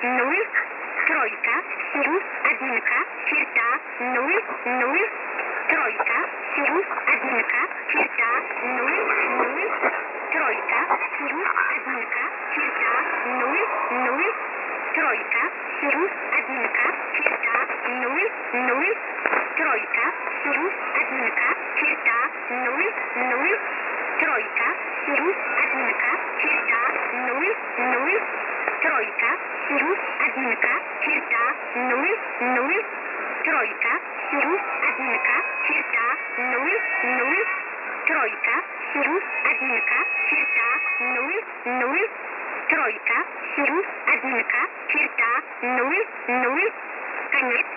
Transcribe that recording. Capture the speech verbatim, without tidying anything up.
нуль, тройка, семь, одинка, черта, нуль, нуль, тройка, семь, одинка, черта, нуль, нуль, тройка, семь, одинка, черта, нуль, нуль, тройка, семь, одинка, черта, нуль, нуль, тройка, семь, одинка, черта, нуль, нуль, тройка, семь, одинка, черта, нуль, нуль, тройка, семь, одинка, черта, нуль, нуль, тройка, семь, одинка, черта, нуль, нуль, тройка, семь, одинка, черта, нуль, нуль, тройка, семь, одинка, черта, нуль, нуль, конец.